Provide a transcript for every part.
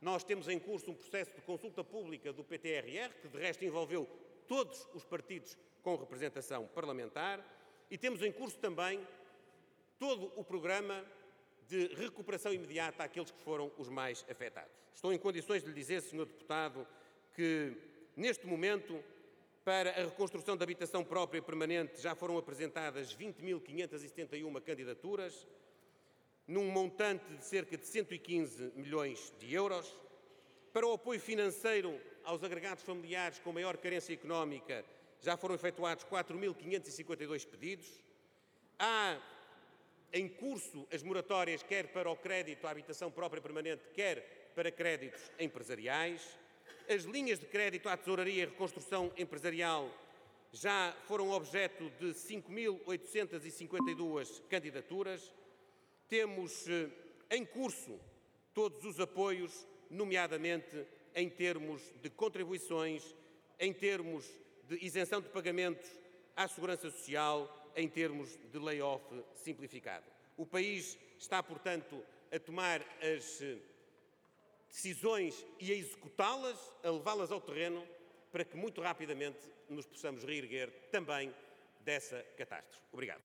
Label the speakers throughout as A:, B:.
A: Nós temos em curso um processo de consulta pública do PTRR, que de resto envolveu todos os partidos com representação parlamentar, e temos em curso também todo o programa de recuperação imediata àqueles que foram os mais afetados. Estou em condições de lhe dizer, Sr. Deputado, que neste momento, para a reconstrução da habitação própria e permanente, já foram apresentadas 20.571 candidaturas, num montante de cerca de 115 milhões de euros. Para o apoio financeiro aos agregados familiares com maior carência económica, já foram efetuados 4.552 pedidos. Há em curso as moratórias, quer para o crédito à habitação própria permanente, quer para créditos empresariais. As linhas de crédito à tesouraria e reconstrução empresarial já foram objeto de 5.852 candidaturas. Temos em curso todos os apoios, nomeadamente em termos de contribuições, em termos de isenção de pagamentos à Segurança Social, em termos de lay-off simplificado. O país está, portanto, a tomar as decisões e a executá-las, a levá-las ao terreno, para que muito rapidamente nos possamos reerguer também dessa catástrofe. Obrigado.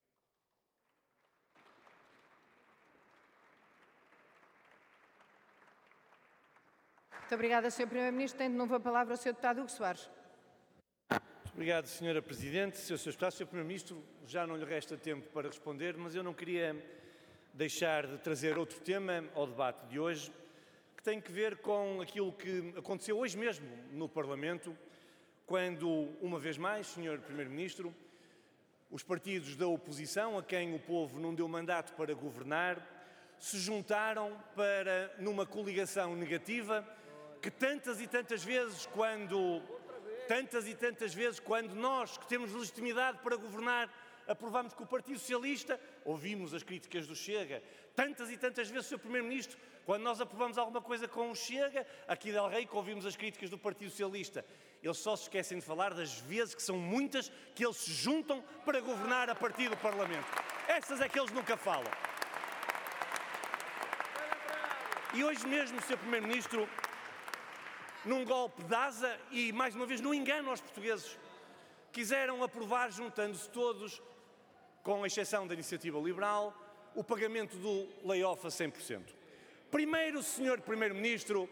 B: Muito obrigada, Sr. Primeiro-Ministro. Tem de novo a palavra o Sr. Deputado Hugo Soares.
C: Obrigado, Sra. Presidente. Sr. Deputado, Sr. Primeiro-Ministro, já não lhe resta tempo para responder, mas eu não queria deixar de trazer outro tema ao debate de hoje, que tem que ver com aquilo que aconteceu hoje mesmo no Parlamento, quando, uma vez mais, Sr. Primeiro-Ministro, os partidos da oposição, a quem o povo não deu mandato para governar, se juntaram para, numa coligação negativa, que tantas e tantas vezes, quando nós, que temos legitimidade para governar, aprovamos com o Partido Socialista, ouvimos as críticas do Chega. Tantas e tantas vezes, Sr. Primeiro-Ministro, quando nós aprovamos alguma coisa com o Chega, aqui de El Rei, que ouvimos as críticas do Partido Socialista. Eles só se esquecem de falar das vezes, que são muitas, que eles se juntam para governar a partir do Parlamento. Essas é que eles nunca falam. E hoje mesmo, Sr. Primeiro-Ministro, num golpe de asa e, mais uma vez, num engano aos portugueses, quiseram aprovar, juntando-se todos, com exceção da Iniciativa Liberal, o pagamento do lay-off a 100%. Primeiro, Sr. Primeiro-Ministro,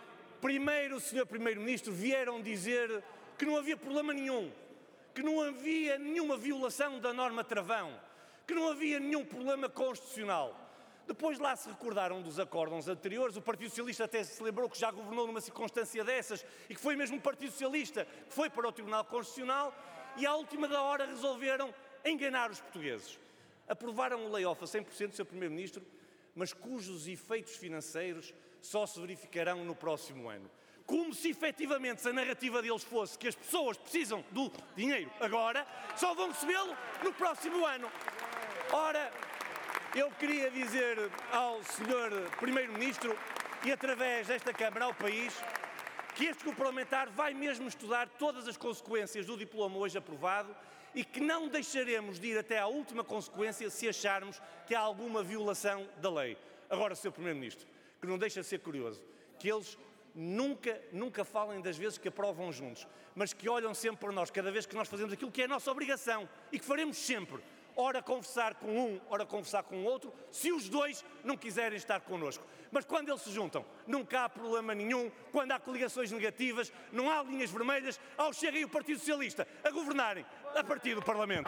C: vieram dizer que não havia problema nenhum, que não havia nenhuma violação da norma travão, que não havia nenhum problema constitucional. Depois lá se recordaram dos acórdãos anteriores, o Partido Socialista até se lembrou que já governou numa circunstância dessas e que foi mesmo o Partido Socialista que foi para o Tribunal Constitucional e à última da hora resolveram enganar os portugueses. Aprovaram o lay-off a 100%, Sr. Primeiro-Ministro, mas cujos efeitos financeiros só se verificarão no próximo ano. Como se efetivamente a narrativa deles fosse que as pessoas precisam do dinheiro agora, só vão recebê-lo no próximo ano. Ora, eu queria dizer ao Sr. Primeiro-Ministro e através desta Câmara ao país que este grupo parlamentar vai mesmo estudar todas as consequências do diploma hoje aprovado e que não deixaremos de ir até à última consequência se acharmos que há alguma violação da lei. Agora, Sr. Primeiro-Ministro, que não deixa de ser curioso, que eles nunca falem das vezes que aprovam juntos, mas que olham sempre para nós, cada vez que nós fazemos aquilo que é a nossa obrigação e que faremos sempre. Ora conversar com um, ora conversar com o outro, se os dois não quiserem estar connosco. Mas quando eles se juntam, nunca há problema nenhum, quando há coligações negativas, não há linhas vermelhas, ao Chega e o Partido Socialista a governarem a partir do Parlamento.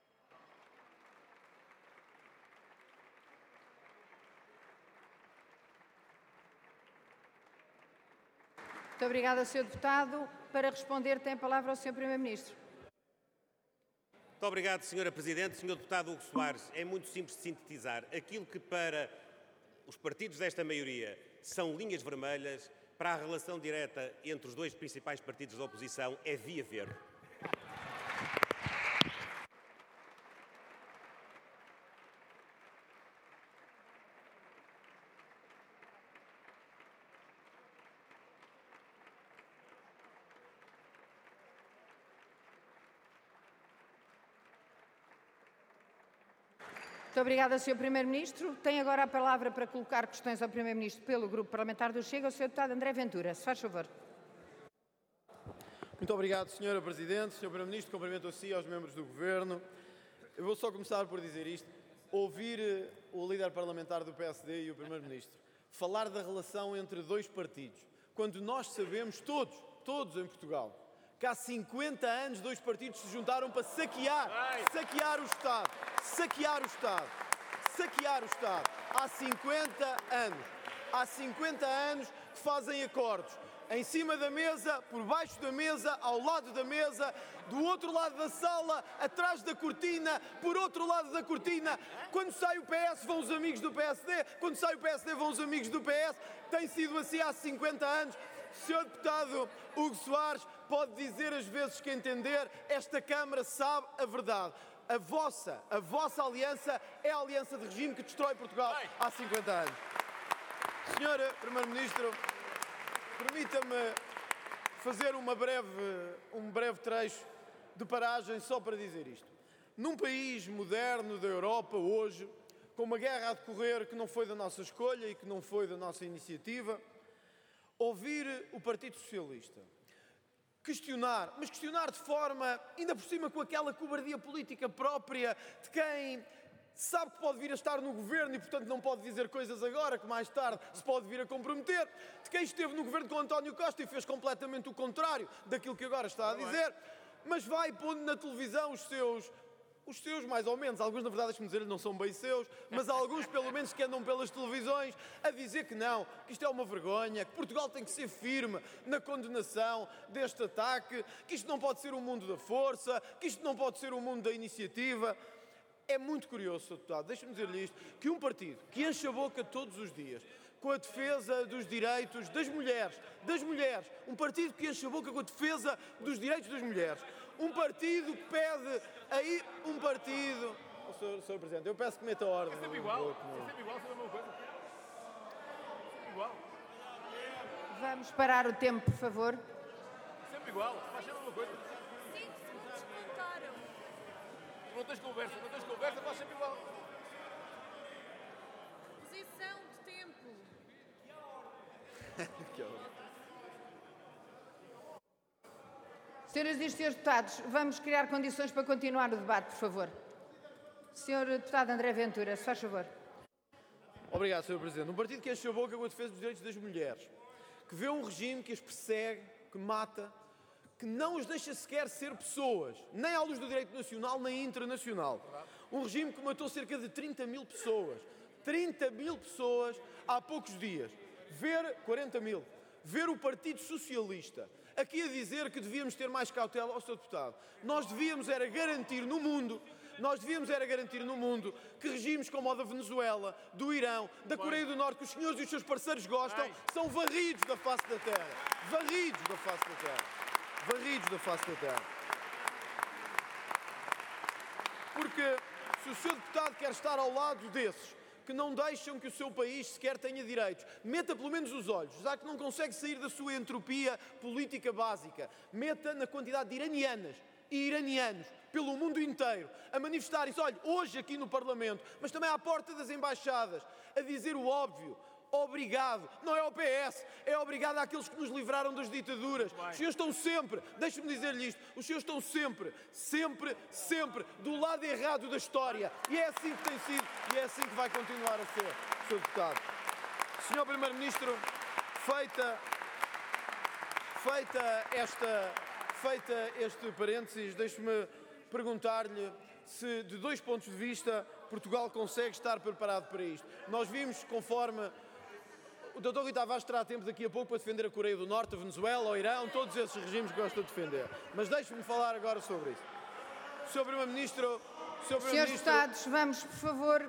B: Muito obrigada, Sr. Deputado. Para responder, tem a palavra o Sr. Primeiro-Ministro.
A: Muito obrigado, Sra. Presidente. Sr. Deputado Hugo Soares, é muito simples de sintetizar. Aquilo que para os partidos desta maioria são linhas vermelhas, para a relação direta entre os dois principais partidos da oposição é via verde.
B: Muito obrigada, Sr. Primeiro-Ministro. Tem agora a palavra para colocar questões ao Primeiro-Ministro pelo Grupo Parlamentar do Chega, o Sr. Deputado André Ventura. Se faz favor.
D: Muito obrigado, Sra. Presidente. Sr. Primeiro-Ministro, cumprimento a si e aos membros do Governo. Eu vou só começar por dizer isto. Ouvir o líder parlamentar do PSD e o Primeiro-Ministro falar da relação entre dois partidos, quando nós sabemos, todos em Portugal, que há 50 anos dois partidos se juntaram para saquear o Estado. Há 50 anos que fazem acordos. Em cima da mesa, por baixo da mesa, ao lado da mesa, do outro lado da sala, atrás da cortina, por outro lado da cortina. Quando sai o PS, vão os amigos do PSD. Quando sai o PSD, vão os amigos do PS. Tem sido assim há 50 anos. O Sr. Deputado Hugo Soares pode dizer as vezes que entender, esta Câmara sabe a verdade. A vossa aliança é a aliança de regime que destrói Portugal há 50 anos. Sr. Primeiro-Ministro, permita-me fazer um breve trecho de paragem só para dizer isto. Num país moderno da Europa hoje, com uma guerra a decorrer que não foi da nossa escolha e que não foi da nossa iniciativa, ouvir o Partido Socialista questionar, mas questionar de forma, ainda por cima com aquela cobardia política própria de quem sabe que pode vir a estar no governo e, portanto, não pode dizer coisas agora que mais tarde se pode vir a comprometer, de quem esteve no governo com António Costa e fez completamente o contrário daquilo que agora está a dizer, mas vai pondo na televisão os seus, mais ou menos, alguns na verdade, deixe-me dizer, não são bem seus, mas alguns pelo menos que andam pelas televisões a dizer que não, que isto é uma vergonha, que Portugal tem que ser firme na condenação deste ataque, que isto não pode ser um mundo da força, que isto não pode ser um mundo da iniciativa. É muito curioso, Sr. Deputado, deixe-me dizer-lhe isto, que um partido que enche a boca todos os dias com a defesa dos direitos das mulheres, um partido que enche a boca com a defesa dos direitos das mulheres, um partido que pede aí, Sr. Presidente, eu peço que meta a ordem.
E: É sempre igual, sempre a mesma coisa. Sempre igual.
B: Vamos parar o tempo, por favor.
E: Sempre igual, faz sempre a mesma coisa.
F: 5 segundos contaram.
E: Não tens conversa, faz sempre igual.
F: Posição de tempo.
D: Que horror.
B: Senhoras e senhores deputados, vamos criar condições para continuar o debate, por favor. Senhor Deputado André Ventura, se faz favor.
D: Obrigado, Sr. Presidente. Um partido que enche a boca com a defesa dos direitos das mulheres, que vê um regime que as persegue, que mata, que não os deixa sequer ser pessoas, nem à luz do direito nacional, nem internacional. Um regime que matou cerca de 30 mil pessoas. 30 mil pessoas há poucos dias. 40 mil. Ver o Partido Socialista aqui a dizer que devíamos ter mais cautela, ao Sr. Deputado. Nós devíamos era garantir no mundo que regimes como o da Venezuela, do Irão, da Coreia do Norte, que os senhores e os seus parceiros gostam, são varridos da face da terra. Varridos da face da terra. Porque se o Sr. Deputado quer estar ao lado desses que não deixam que o seu país sequer tenha direitos, meta pelo menos os olhos, já que não consegue sair da sua entropia política básica, meta na quantidade de iranianas e iranianos pelo mundo inteiro a manifestarem-se, olha, hoje aqui no Parlamento, mas também à porta das embaixadas, a dizer o óbvio. Obrigado, não é ao PS, é obrigado àqueles que nos livraram das ditaduras. Os senhores estão sempre, deixe-me dizer-lhe isto, os senhores estão sempre do lado errado da história. E é assim que tem sido e é assim que vai continuar a ser, Sr. Deputado. Sr. Primeiro-Ministro, feita este parênteses, deixe-me perguntar-lhe se, de dois pontos de vista, Portugal consegue estar preparado para isto. Nós vimos, conforme o Dr. Rui Tavares terá tempo daqui a pouco para defender a Coreia do Norte, a Venezuela, o Irão, todos esses regimes que gosta de defender. Mas deixe-me falar agora sobre isso. Sr. Primeiro-Ministro...
B: Senhores deputados, vamos, por favor,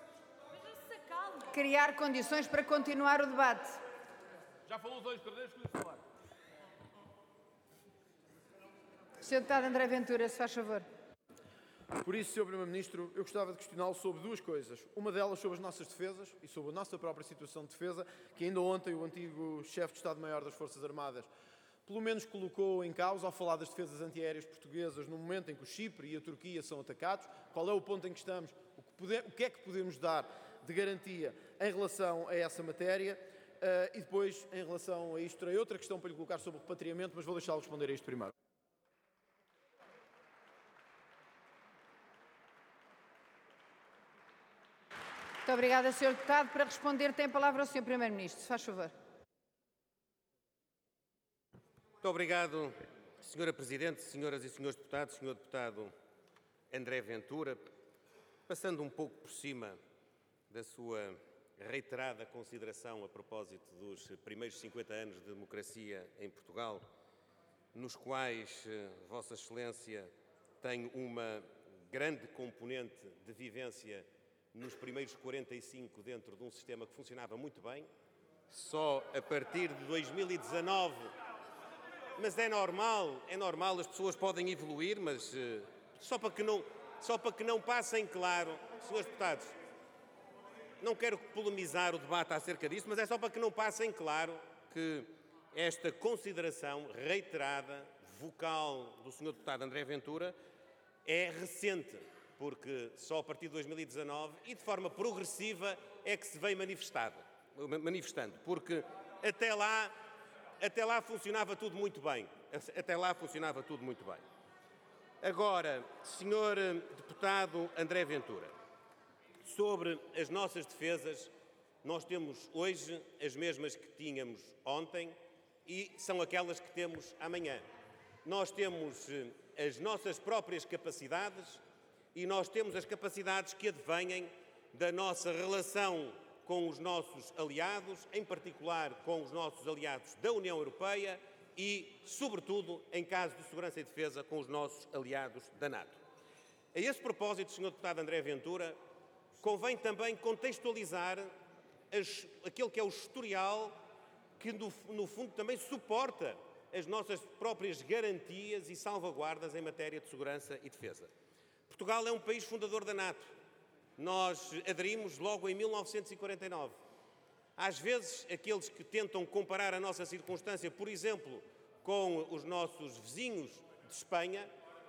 B: criar condições para continuar o debate.
E: Já falou os dois cordeiros que lhe falar.
B: Senhor Deputado André Ventura, se faz favor.
D: Por isso, Sr. Primeiro-Ministro, eu gostava de questioná-lo sobre duas coisas. Uma delas sobre as nossas defesas e sobre a nossa própria situação de defesa, que ainda ontem o antigo chefe de Estado-Maior das Forças Armadas pelo menos colocou em causa ao falar das defesas antiaéreas portuguesas no momento em que o Chipre e a Turquia são atacados. Qual é o ponto em que estamos? o que é que podemos dar de garantia em relação a essa matéria. E depois, em relação a isto, terei outra questão para lhe colocar sobre o repatriamento, mas vou deixá-lo responder a isto primeiro.
B: Muito obrigada, Sr. Deputado. Para responder, tem a palavra o Sr. Primeiro-Ministro. Se faz favor.
A: Muito obrigado, Sra. Presidente, senhoras e senhores deputados, Sr. Deputado André Ventura. Passando um pouco por cima da sua reiterada consideração a propósito dos primeiros 50 anos de democracia em Portugal, nos quais Vossa Excelência tem uma grande componente de vivência nos primeiros 45 dentro de um sistema que funcionava muito bem, só a partir de 2019, mas é normal, as pessoas podem evoluir, mas só para que não passem claro, senhores deputados, não quero polemizar o debate acerca disso, mas é só para que não passem claro que esta consideração reiterada, vocal do Sr. Deputado André Ventura é recente, porque só a partir de 2019 e de forma progressiva é que se vem manifestando, porque até lá funcionava tudo muito bem. Agora, Sr. Deputado André Ventura, sobre as nossas defesas, nós temos hoje as mesmas que tínhamos ontem e são aquelas que temos amanhã. Nós temos as nossas próprias capacidades e nós temos as capacidades que advêm da nossa relação com os nossos aliados, em particular com os nossos aliados da União Europeia e, sobretudo, em caso de segurança e defesa, com os nossos aliados da NATO. A esse propósito, Sr. Deputado André Ventura, convém também contextualizar aquele que é o historial que, no fundo, também suporta as nossas próprias garantias e salvaguardas em matéria de segurança e defesa. Portugal é um país fundador da NATO. Nós aderimos logo em 1949. Às vezes, aqueles que tentam comparar a nossa circunstância, por exemplo, com os nossos vizinhos de Espanha,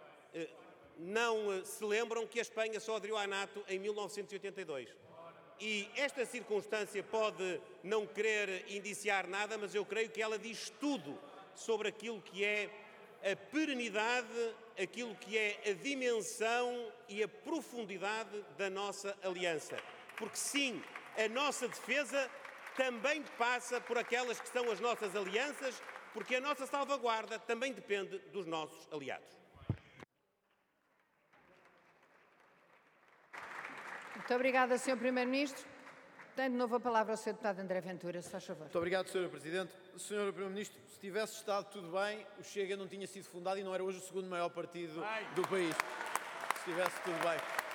A: não se lembram que a Espanha só aderiu à NATO em 1982. E esta circunstância pode não querer indiciar nada, mas eu creio que ela diz tudo sobre aquilo que é a perenidade, aquilo que é a dimensão e a profundidade da nossa aliança. Porque sim, a nossa defesa também passa por aquelas que são as nossas alianças, porque a nossa salvaguarda também depende dos nossos aliados.
B: Muito obrigada, Sr. Primeiro-Ministro. Tem de novo a palavra ao Sr. Deputado André Ventura, se faz favor.
D: Muito obrigado, Sra. Presidente. Sr. Primeiro-Ministro, se tivesse estado tudo bem, o Chega não tinha sido fundado e não era hoje o segundo maior partido do país. Se tivesse tudo bem.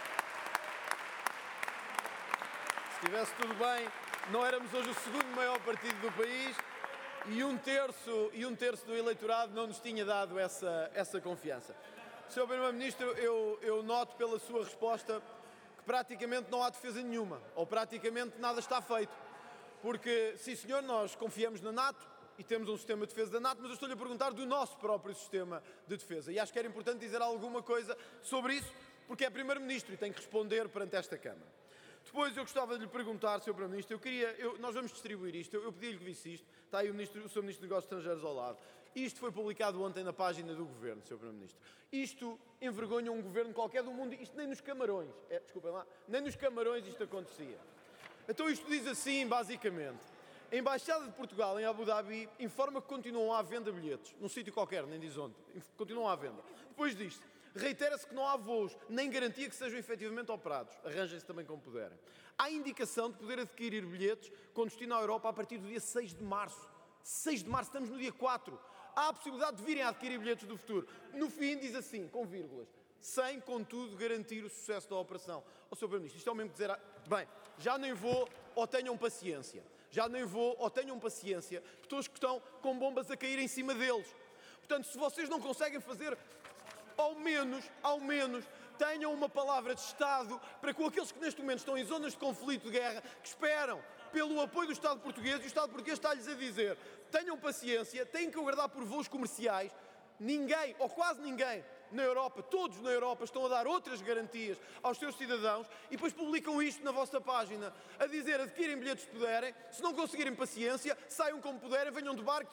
D: Se tivesse tudo bem, não éramos hoje o segundo maior partido do país e um terço do eleitorado não nos tinha dado essa confiança. Sr. Primeiro-Ministro, eu noto pela sua resposta praticamente não há defesa nenhuma, ou praticamente nada está feito. Porque, sim senhor, nós confiamos na NATO e temos um sistema de defesa da NATO, mas eu estou-lhe a perguntar do nosso próprio sistema de defesa. E acho que era importante dizer alguma coisa sobre isso, porque é Primeiro-Ministro e tem que responder perante esta Câmara. Depois eu gostava de lhe perguntar, Sr. Primeiro-Ministro, nós vamos distribuir isto, eu pedi-lhe que visse isto, está aí o Sr. Ministro dos Negócios Estrangeiros ao lado. Isto foi publicado ontem na página do Governo, Sr. Primeiro-Ministro. Isto envergonha um governo qualquer do mundo, isto nem nos Camarões, desculpem lá, nem nos Camarões isto acontecia. Então isto diz assim, basicamente, a Embaixada de Portugal em Abu Dhabi informa que continuam à venda bilhetes, num sítio qualquer, nem diz onde, continuam à venda. Depois disto, reitera-se que não há voos, nem garantia que sejam efetivamente operados. Arranjem-se também como puderem. Há indicação de poder adquirir bilhetes com destino à Europa a partir do dia 6 de março. 6 de março, estamos no dia 4. Há a possibilidade de virem a adquirir bilhetes do futuro. No fim, diz assim, com vírgulas, sem, contudo, garantir o sucesso da operação. Ó, Sr. Primeiro-Ministro, isto é o mesmo que dizer... Bem, já nem vou ou tenham paciência. Já nem vou ou tenham paciência, pessoas que estão com bombas a cair em cima deles. Portanto, se vocês não conseguem fazer, ao menos, tenham uma palavra de Estado para com aqueles que neste momento estão em zonas de conflito, de guerra, que esperam pelo apoio do Estado português, e o Estado português está-lhes a dizer: tenham paciência, têm que aguardar por voos comerciais. ninguém, ou quase ninguém, na Europa, todos na Europa, estão a dar outras garantias aos seus cidadãos e depois publicam isto na vossa página, a dizer adquirem bilhetes se puderem, se não conseguirem paciência, saiam como puderem, venham de barco